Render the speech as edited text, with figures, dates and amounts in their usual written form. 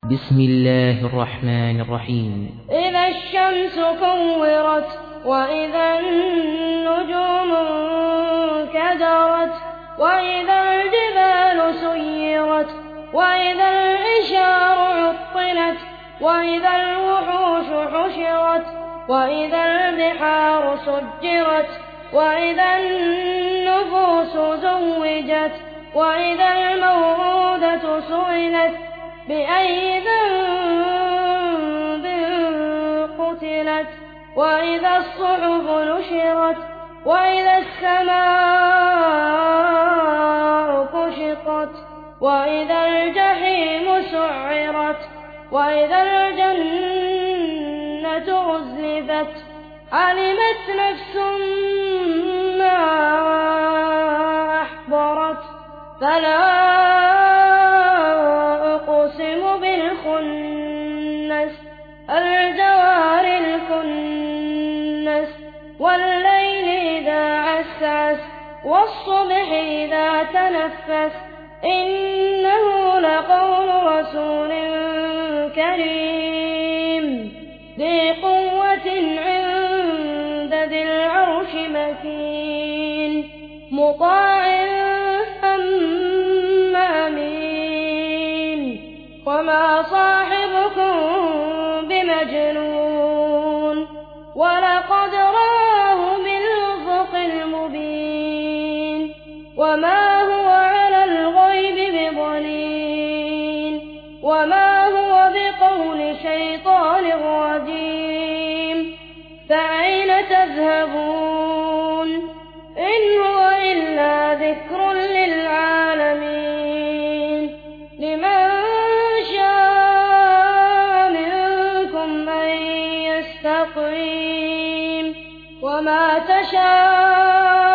بسم الله الرحمن الرحيم. إذا الشمس كورت وإذا النجوم انكدرت وإذا الجبال سيرت وإذا العشار عطلت وإذا الوحوش حشرت وإذا البحار سجرت وإذا النفوس زوجت وإذا الموءودة سئلت بأي ذنب قتلت وإذا الصحف نشرت وإذا السماء كشطت وإذا الجحيم سعرت وإذا الجنة أزلفت علمت نفس ما أحضرت فلا أقسم بالخنس الجوار الكنس والليل إذا عسعس والصبح إذا تنفس إنه لقول رسول كريم ذي قوة عند ذي العرش مكين مطاع ثم أمين وما صاحبكم بمجنون ولقد رآه بالأفق المبين وما هو على الغيب بضنين وما هو بقول شيطان رجيم فأين تذهبون إن هو إلا ذكر للعالمين لمن شاء منكم أن يستقيم وما تشاءون